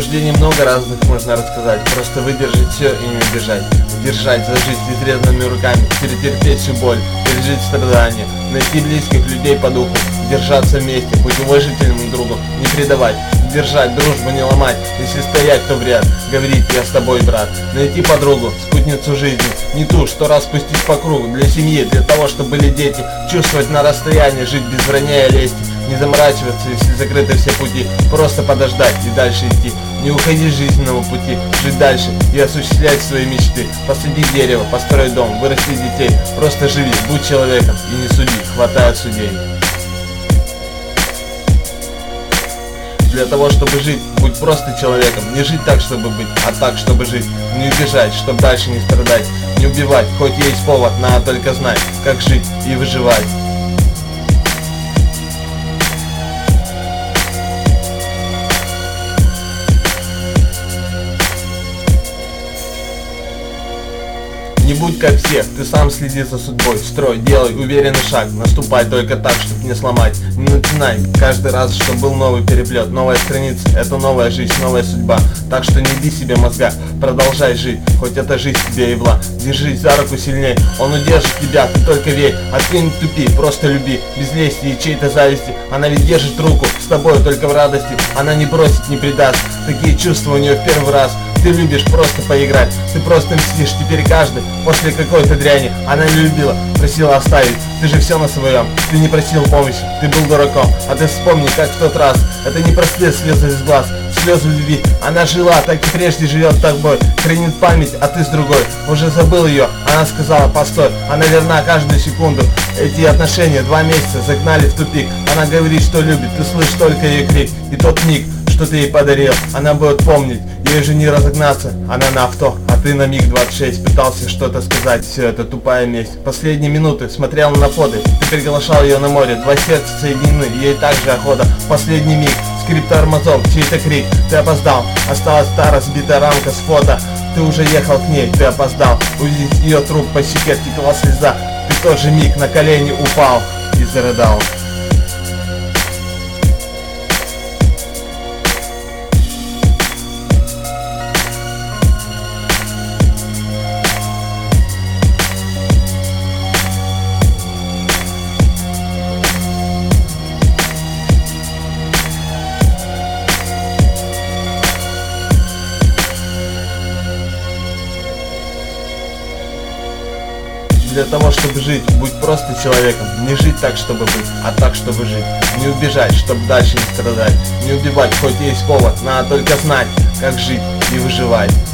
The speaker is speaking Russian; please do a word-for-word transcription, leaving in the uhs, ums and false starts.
заблуждений много разных можно рассказать. Просто выдержать все и не убежать. Держать за жизнь изрезанными руками, перетерпеть всю боль, пережить страдания, найти близких людей по духу, держаться вместе, быть уважительным другу, не предавать, держать, дружбу не ломать, если стоять, то в ряд, говорить: я с тобой, брат. Найти подругу, спутницу жизни, не ту, что раз пустить по кругу, для семьи, для того, чтобы были дети, чувствовать на расстоянии, жить без вранья и лести, не заморачиваться, если закрыты все пути, просто подождать и дальше идти, не уходить с жизненного пути, жить дальше и осуществлять свои мечты, посади дерево, построй дом, вырасти детей, просто живи, будь человеком и не суди, хватает судей. Для того, чтобы жить, будь просто человеком. Не жить так, чтобы быть, а так, чтобы жить. Не убежать, чтобы дальше не страдать. Не убивать, хоть есть повод, надо только знать, как жить и выживать. Не будь как всех, ты сам следи за судьбой. Строй, делай уверенный шаг, наступай только так, чтобы не сломать. Не начинай каждый раз, чтобы был новый переплет. Новая страница, это новая жизнь, новая судьба. Так что не иди себе мозга, продолжай жить, хоть эта жизнь тебе и вла. Держись за руку сильней, он удержит тебя, ты только верь. А ты не тупи, просто люби, без лести и чьей-то зависти. Она ведь держит руку с тобой только в радости. Она не бросит, не предаст, такие чувства у нее в первый раз. Ты любишь просто поиграть, ты просто мстишь теперь каждый после какой-то дряни. Она не любила, просила оставить, ты же все на своем. Ты не просил помощи, ты был дураком. А ты вспомни, как в тот раз, это не простые слезы из глаз, слезы любви. Она жила, так и прежде живет с тобой, хранит память, а ты с другой. Уже забыл ее, она сказала: постой. Она верна каждую секунду. Эти отношения два месяца загнали в тупик. Она говорит, что любит, ты слышишь только ее крик. И тот миг, что ты ей подарил, она будет помнить. Ей же не разогнаться, она на авто, а ты на миг двадцать шесть пытался что-то сказать. Все это тупая месть. Последние минуты смотрел на фото, ты приглашал ее на море. Два сердца соединены, ей также охота. Последний миг, скрип тормозов, чей-то крик. Ты опоздал, осталась та разбитая рамка с фото. Ты уже ехал к ней, ты опоздал. Увидеть ее труп, по щеке текла слеза. Ты в тот же миг на колени упал и зарыдал. Для того, чтобы жить, будь просто человеком. Не жить так, чтобы быть, а так, чтобы жить. Не убежать, чтобы дальше не страдать. Не убивать, хоть есть повод, надо только знать, как жить и выживать.